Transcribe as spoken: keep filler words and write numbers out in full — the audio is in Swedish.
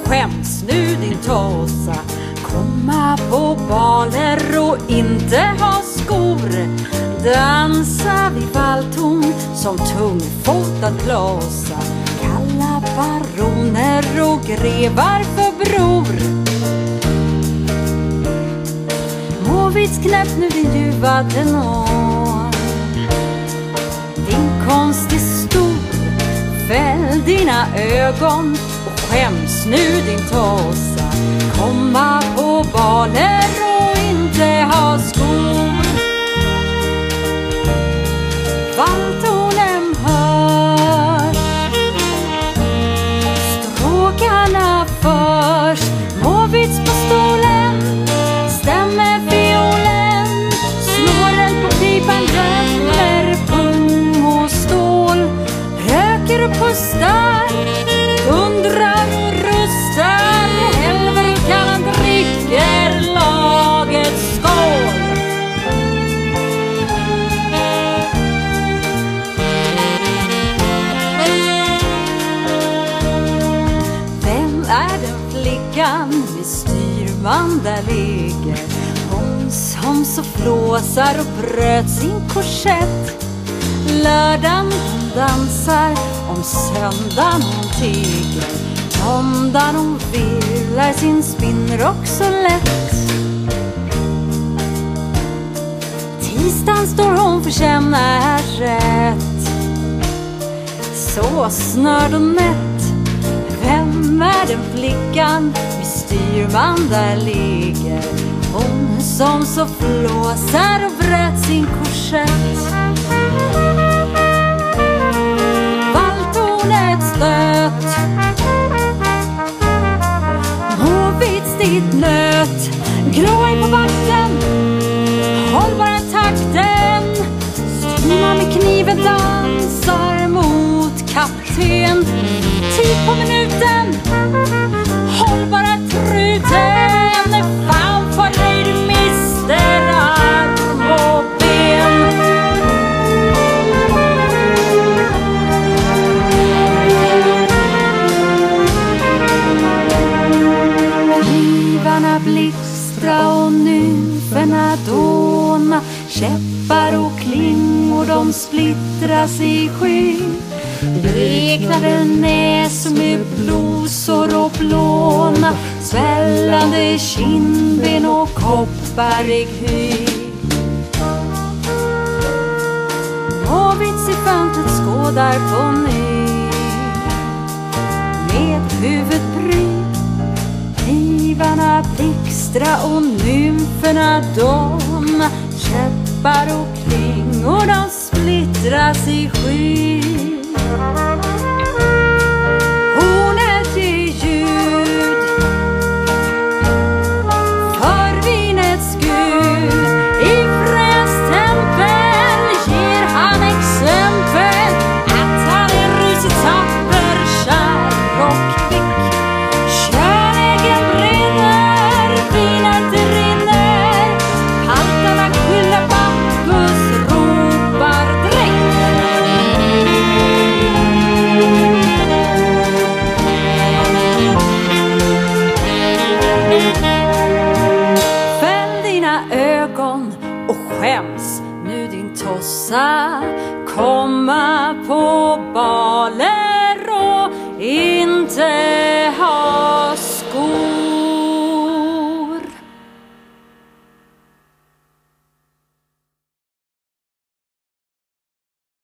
skäms nu din tossa. Komma på baler och inte ha skor. Dansa vid valton som tungfotad blåsa. Kalla baroner och grevar för bror. Måvits knäpp nu din ljuva tenor. Din konst är stor. Fäll dina ögon och skäms nu din tossa. Komma på baler och inte ha skor. Valtonen hörs, stråkarna förs. Måvits på stolen, stämmer fiolen. Snåren på pipan dömer pung och stål. Röker och pustar, undrar och rustar. Helver kallan dricker lagets skål. Vem är den flickan med styrman där ligger? Hon som så flåsar och bröt sin korsett. Lördagen hon dansar, om söndagen hon tiger. Måndagen hon virlar sin spinnrock så lätt. Tisdagen står hon för känna rätt. Så snörd och nätt. Vem är den flickan med styrman där ligger? Hon som så flåsar och bröt sin korsett. Valtornet stött, Måvits ditt nöt. Gråi på vatten, håll bara takten. Stumma med kniven dansar mot kapten. Tid på minuten, håll bara truten. Fan för dig du mister arm och ben. Knivarna blixtra och nymferna dåna. Käppar och klingor de splittras i sky. Bleknade näs med blosor och blåna. Svällande kindben och kopparig hy. Måvits i fönstret skådar på ny. Med huvudet bry. Knivarna blixtra och nymferna dåna. Käppar och klingor de splittras i sky. Hornet ger ljud för vinets gud. I Frös tempel ger han exempel att han är rusig, tapper, kär och kvick. Kärleken brinner, vinet rinner. Paltarna skyller Bacchus, ropar dräck. Fäll dina ögon och skäms nu din tossa. Komma på baler och inte